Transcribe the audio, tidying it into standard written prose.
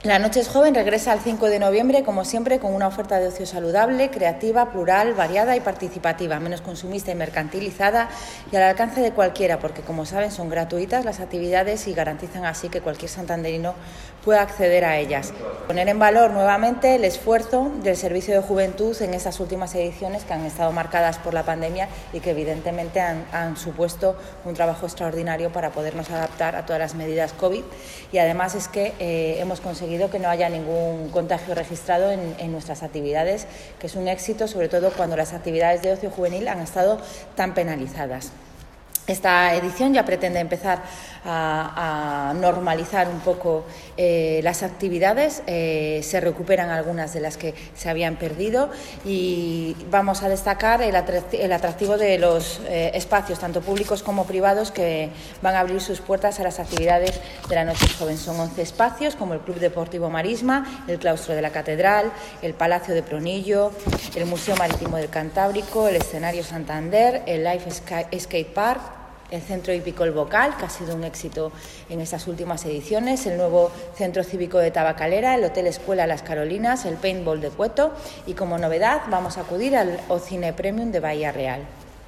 La Noche es Joven regresa el 5 de noviembre, como siempre, con una oferta de ocio saludable, creativa, plural, variada y participativa, menos consumista y mercantilizada y al alcance de cualquiera, porque, como saben, son gratuitas las actividades y garantizan así que cualquier santanderino pueda acceder a ellas. Poner en valor nuevamente el esfuerzo del Servicio de Juventud en estas últimas ediciones que han estado marcadas por la pandemia y que evidentemente han supuesto un trabajo extraordinario para podernos adaptar a todas las medidas COVID, y además es que hemos conseguido que no haya ningún contagio registrado en nuestras actividades, que es un éxito, sobre todo cuando las actividades de ocio juvenil han estado tan penalizadas. Esta edición ya pretende empezar a normalizar un poco las actividades, se recuperan algunas de las que se habían perdido y vamos a destacar el atractivo de los espacios, tanto públicos como privados, que van a abrir sus puertas a las actividades de la Noche Joven. Son 11 espacios, como el Club Deportivo Marisma, el Claustro de la Catedral, el Palacio de Pronillo, el Museo Marítimo del Cantábrico, el Escenario Santander, el Life Skate Park, el Centro Hípico El Bocal, que ha sido un éxito en estas últimas ediciones, el nuevo Centro Cívico de Tabacalera, el Hotel Escuela Las Carolinas, el Paintball de Cueto y, como novedad, vamos a acudir al Ocine Premium de Bahía Real.